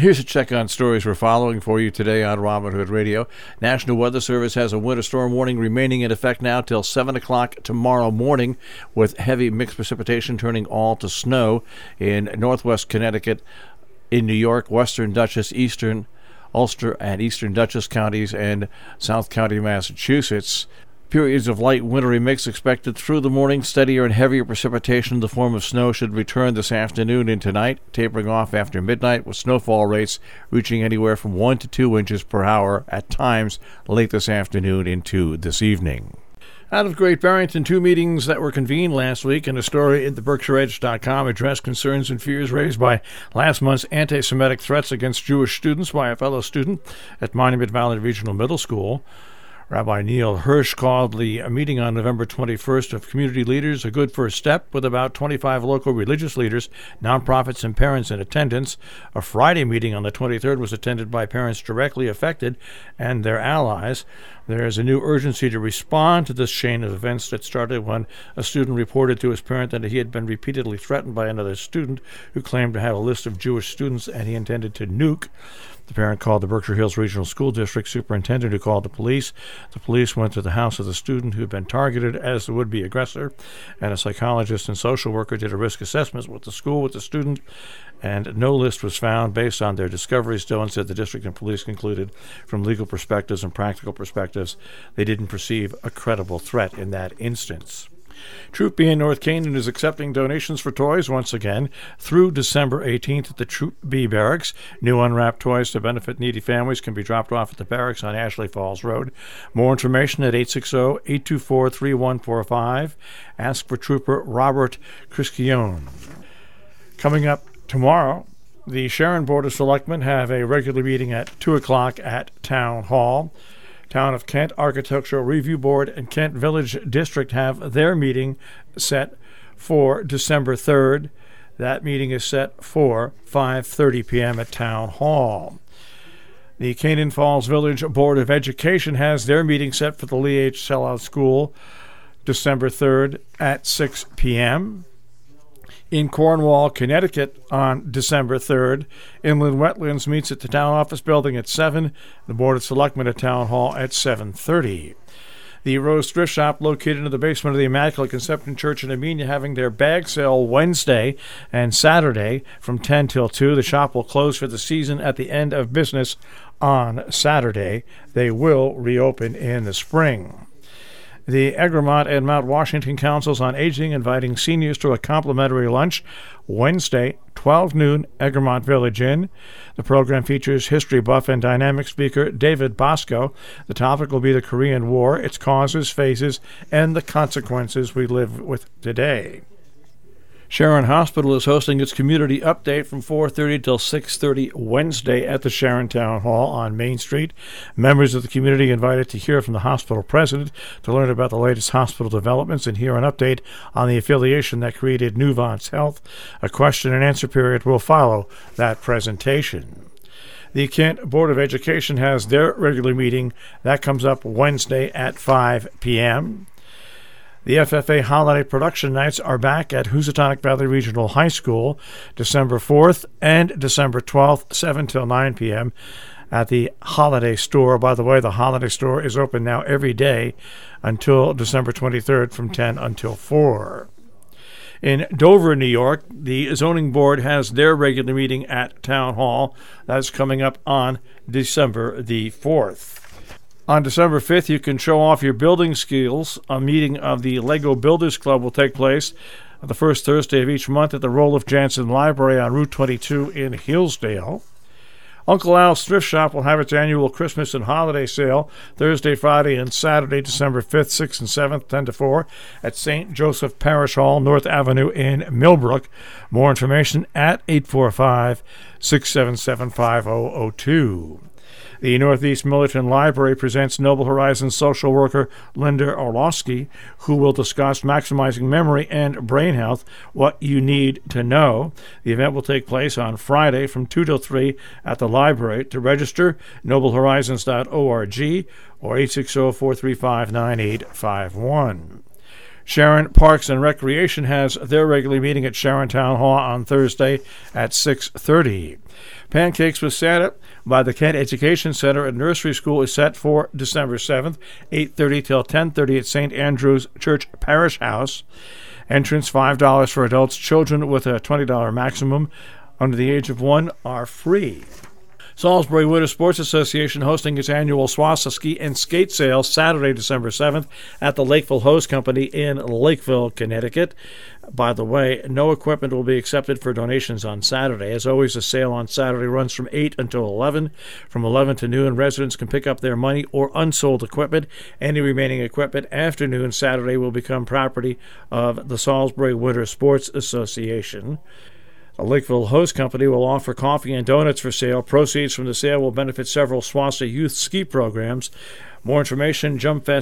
Here's a check on stories we're following for you today on Robin Hood Radio. National Weather Service has a winter storm warning remaining in effect now till 7 o'clock tomorrow morning, with heavy mixed precipitation turning all to snow in northwest Connecticut, in New York, western Dutchess, eastern Ulster and eastern Dutchess counties, and South County, Massachusetts. Periods of light wintry mix expected through the morning. Steadier and heavier precipitation in the form of snow should return this afternoon and tonight, tapering off after midnight, with snowfall rates reaching anywhere from 1 to 2 inches per hour at times late this afternoon into this evening. Out of Great Barrington, 2 meetings that were convened last week, and a story at the BerkshireEdge.com addressed concerns and fears raised by last month's anti-Semitic threats against Jewish students by a fellow student at Monument Valley Regional Middle School. Rabbi Neil Hirsch called the meeting on November 21st of community leaders a good first step, with about 25 local religious leaders, nonprofits, and parents in attendance. A Friday meeting on the 23rd was attended by parents directly affected and their allies. There is a new urgency to respond to this chain of events that started when a student reported to his parent that he had been repeatedly threatened by another student who claimed to have a list of Jewish students and he intended to nuke. The parent called the Berkshire Hills Regional School District superintendent, who called the police. The police went to the house of the student who had been targeted as the would-be aggressor, and a psychologist and social worker did a risk assessment with the school with the student, and no list was found based on their discoveries. Dillon said the district and police concluded from legal perspectives and practical perspectives they didn't perceive a credible threat in that instance. Troop B in North Canaan is accepting donations for toys once again through December 18th at the Troop B barracks. New unwrapped toys to benefit needy families can be dropped off at the barracks on Ashley Falls Road. More information at 860-824-3145. Ask for Trooper Robert Criscione. Coming up tomorrow, the Sharon Board of Selectmen have a regular meeting at 2 o'clock at Town Hall. Town of Kent Architectural Review Board and Kent Village District have their meeting set for December 3rd. That meeting is set for 5:30 p.m. at Town Hall. The Canaan Falls Village Board of Education has their meeting set for the Lee H. Sellout School December 3rd at 6 p.m. In Cornwall, Connecticut, on December 3rd, Inland Wetlands meets at the Town Office Building at 7, the Board of Selectmen at Town Hall at 7:30. The Rose Thrift Shop, located in the basement of the Immaculate Conception Church in Amenia, having their bag sale Wednesday and Saturday from 10 till 2. The shop will close for the season at the end of business on Saturday. They will reopen in the spring. The Egremont and Mount Washington Councils on Aging inviting seniors to a complimentary lunch Wednesday, 12 noon, Egremont Village Inn. The program features history buff and dynamic speaker David Bosco. The topic will be the Korean War, its causes, phases, and the consequences we live with today. Sharon Hospital is hosting its community update from 4:30 till 6:30 Wednesday at the Sharon Town Hall on Main Street. Members of the community invited to hear from the hospital president to learn about the latest hospital developments and hear an update on the affiliation that created Nuvance Health. A question and answer period will follow that presentation. The Kent Board of Education has their regular meeting. That comes up Wednesday at 5 p.m. The FFA Holiday Production Nights are back at Housatonic Valley Regional High School December 4th and December 12th, 7 till 9 p.m. at the Holiday Store. By the way, the Holiday Store is open now every day until December 23rd from 10 until 4. In Dover, New York, the Zoning Board has their regular meeting at Town Hall. That's coming up on December the 4th. On December 5th, you can show off your building skills. A meeting of the Lego Builders Club will take place the first Thursday of each month at the Roloff Jansen Library on Route 22 in Hillsdale. Uncle Al's Thrift Shop will have its annual Christmas and holiday sale Thursday, Friday, and Saturday, December 5th, 6th, and 7th, 10 to 4 at St. Joseph Parish Hall, North Avenue in Millbrook. More information at 845-677-5002. The Northeast Militant Library presents Noble Horizons social worker Linda Orlowski, who will discuss maximizing memory and brain health, what you need to know. The event will take place on Friday from 2 till 3 at the library. To register, noblehorizons.org or 860-435-9851. Sharon Parks and Recreation has their regular meeting at Sharon Town Hall on Thursday at 6:30. Pancakes with Santa by the Kent Education Center and Nursery School is set for December 7th, 8:30 till 10:30 at St. Andrew's Church Parish House. Entrance $5 for adults. Children with a $20 maximum under the age of 1 are free. Salisbury Winter Sports Association hosting its annual Swassa Ski and Skate Sale Saturday, December 7th at the Lakeville Hose Company in Lakeville, Connecticut. By the way, no equipment will be accepted for donations on Saturday. As always, the sale on Saturday runs from 8 until 11. From 11 to noon, residents can pick up their money or unsold equipment. Any remaining equipment after noon Saturday will become property of the Salisbury Winter Sports Association. The Lakeville Hose Company will offer coffee and donuts for sale. Proceeds from the sale will benefit several Swassa youth ski programs. More information,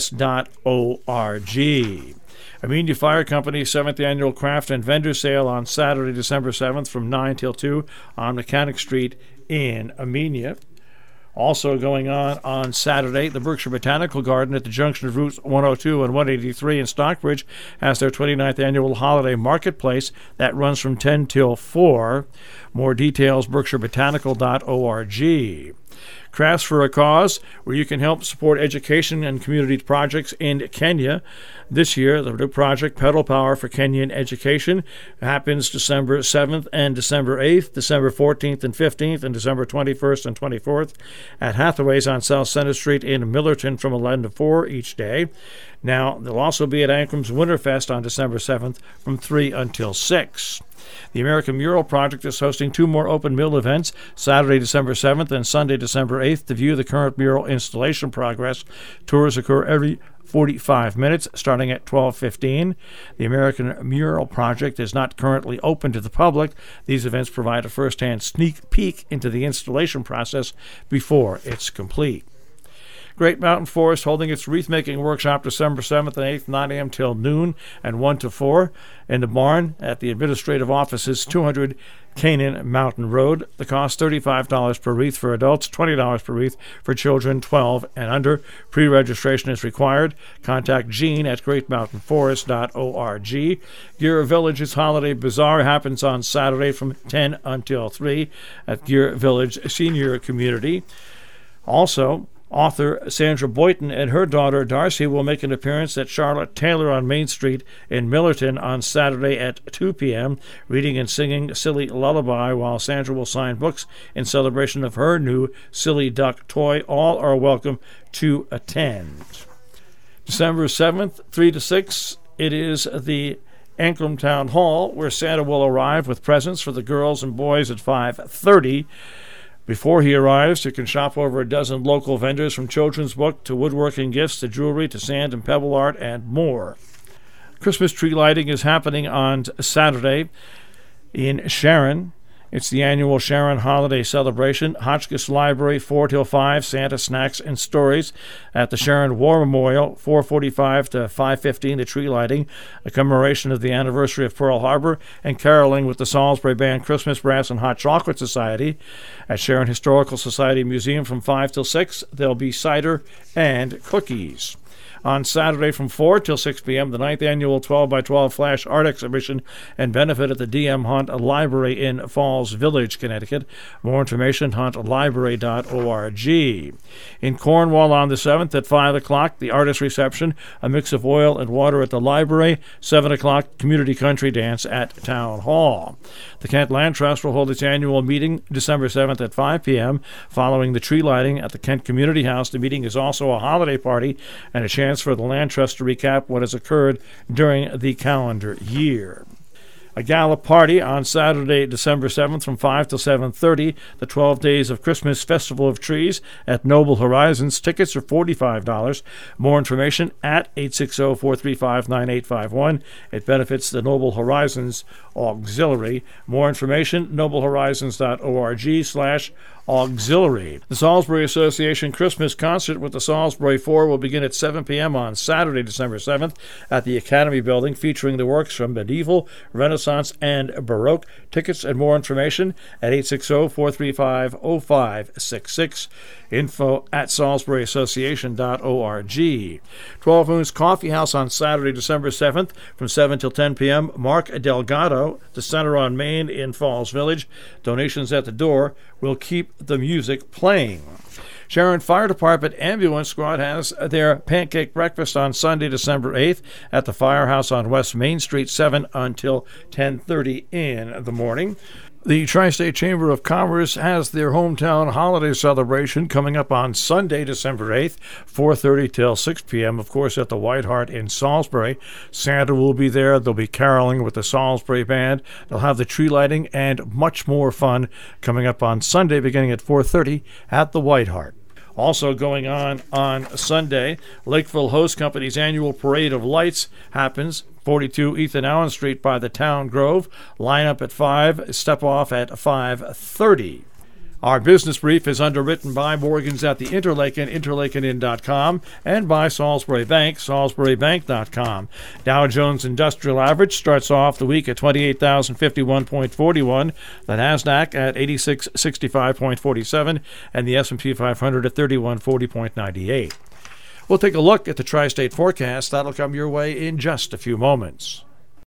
jumpfest.org. Amenia Fire Company's 7th Annual Craft and Vendor Sale on Saturday, December 7th from 9 till 2 on Mechanic Street in Amenia. Also going on Saturday, the Berkshire Botanical Garden at the junction of Routes 102 and 183 in Stockbridge has their 29th annual holiday marketplace that runs from 10 till 4. More details, berkshirebotanical.org. Crafts for a Cause, where you can help support education and community projects in Kenya. This year, the new project, Pedal Power for Kenyan Education, happens December 7th and December 8th, December 14th and 15th, and December 21st and 24th at Hathaway's on South Center Street in Millerton from 11 to 4 each day. Now, they'll also be at Ancram's Winterfest on December 7th from 3 until 6. The American Mural Project is hosting 2 more open mill events, Saturday, December 7th and Sunday, December 8th, to view the current mural installation progress. Tours occur every 45 minutes, starting at 12:15. The American Mural Project is not currently open to the public. These events provide a first-hand sneak peek into the installation process before it's complete. Great Mountain Forest holding its wreath-making workshop December 7th and 8th, 9 a.m. till noon and 1 to 4 in the barn at the administrative offices, 200 Canaan Mountain Road. The cost $35 per wreath for adults, $20 per wreath for children 12 and under. Pre-registration is required. Contact Gene at greatmountainforest.org. Gear Village's Holiday Bazaar happens on Saturday from 10 until 3 at Gear Village Senior Community. Also, author Sandra Boynton and her daughter Darcy will make an appearance at Charlotte Taylor on Main Street in Millerton on Saturday at 2 p.m., reading and singing Silly Lullaby, while Sandra will sign books in celebration of her new Silly Duck toy. All are welcome to attend. December 7th, 3 to 6, it is the Ancram Town Hall, where Santa will arrive with presents for the girls and boys at 5:30. Before he arrives, you can shop over a dozen local vendors, from children's book to woodworking gifts to jewelry to sand and pebble art and more. Christmas tree lighting is happening on Saturday in Sharon. It's the annual Sharon Holiday Celebration. Hotchkiss Library, 4 till 5, Santa, Snacks, and Stories. At the Sharon War Memorial, 4:45 to 5:15, the tree lighting, a commemoration of the anniversary of Pearl Harbor, and caroling with the Salisbury Band, Christmas Brass, and Hot Chocolate Society. At Sharon Historical Society Museum from 5 till 6, there'll be cider and cookies. On Saturday from 4 till 6 p.m., the 9th Annual 12x12 Flash Art Exhibition and benefit at the D.M. Hunt Library in Falls Village, Connecticut. More information, huntlibrary.org. In Cornwall on the 7th at 5 o'clock, the artist reception, a mix of oil and water at the library. 7 o'clock, community country dance at Town Hall. The Kent Land Trust will hold its annual meeting December 7th at 5 p.m. Following the tree lighting at the Kent Community House, the meeting is also a holiday party and a chance for the Land Trust to recap what has occurred during the calendar year. A gala party on Saturday, December 7th from 5 till 7:30, the 12 Days of Christmas Festival of Trees at Noble Horizons. Tickets are $45. More information at 860-435-9851. It benefits the Noble Horizons Auxiliary. More information, noblehorizons.org/auxiliary. Auxiliary. The Salisbury Association Christmas Concert with the Salisbury Four will begin at 7 p.m. on Saturday, December 7th at the Academy Building, featuring the works from medieval, Renaissance, and Baroque. Tickets and more information at 860-435-0566. Info at salisburyassociation.org. 12 Moons Coffee House on Saturday, December 7th from 7 till 10 p.m. Mark Delgado, the Center on Main in Falls Village. Donations at the door. Will keep the music playing. Sharon Fire Department Ambulance Squad has their pancake breakfast on Sunday, December 8th at the Firehouse on West Main Street, 7 until 10:30 in the morning. The Tri-State Chamber of Commerce has their hometown holiday celebration coming up on Sunday, December 8th, 4:30 till 6 p.m., of course, at the White Hart in Salisbury. Santa will be there. They'll be caroling with the Salisbury Band. They'll have the tree lighting and much more fun coming up on Sunday, beginning at 4:30 at the White Hart. Also going on Sunday, Lakeville Host Company's annual Parade of Lights happens 42 Ethan Allen Street by the Town Grove. Line up at 5, step off at 5:30. Our business brief is underwritten by Morgan's at the Interlaken, interlakenin.com, and by Salisbury Bank, salisburybank.com. Dow Jones Industrial Average starts off the week at 28,051.41, the NASDAQ at 8665.47, and the S&P 500 at 3140.98. We'll take a look at the Tri-State forecast. That'll come your way in just a few moments.